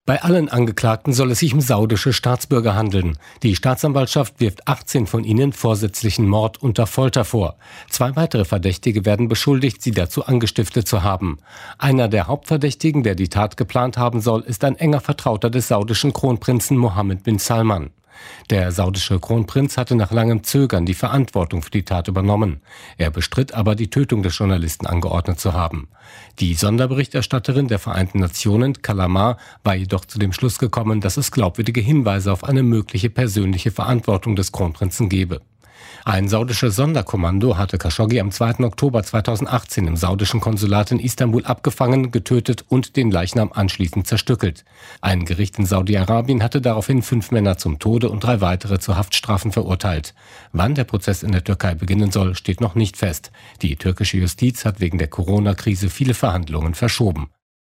Bei allen Angeklagten soll es sich um saudische Staatsbürger handeln. Die Staatsanwaltschaft wirft 18 von ihnen vorsätzlichen Mord unter Folter vor. 2 weitere Verdächtige werden beschuldigt, sie dazu angestiftet zu haben. Einer der Hauptverdächtigen, der die Tat geplant haben soll, ist ein enger Vertrauter des saudischen Kronprinzen Mohammed bin Salman. Der saudische Kronprinz hatte nach langem Zögern die Verantwortung für die Tat übernommen. Er bestritt aber, die Tötung des Journalisten angeordnet zu haben. Die Sonderberichterstatterin der Vereinten Nationen, Kalamar, war jedoch zu dem Schluss gekommen, dass es glaubwürdige Hinweise auf eine mögliche persönliche Verantwortung des Kronprinzen gebe. Ein saudisches Sonderkommando hatte Khashoggi am 2. Oktober 2018 im saudischen Konsulat in Istanbul abgefangen, getötet und den Leichnam anschließend zerstückelt. Ein Gericht in Saudi-Arabien hatte daraufhin 5 Männer zum Tode und 3 weitere zu Haftstrafen verurteilt. Wann der Prozess in der Türkei beginnen soll, steht noch nicht fest. Die türkische Justiz hat wegen der Corona-Krise viele Verhandlungen verschoben.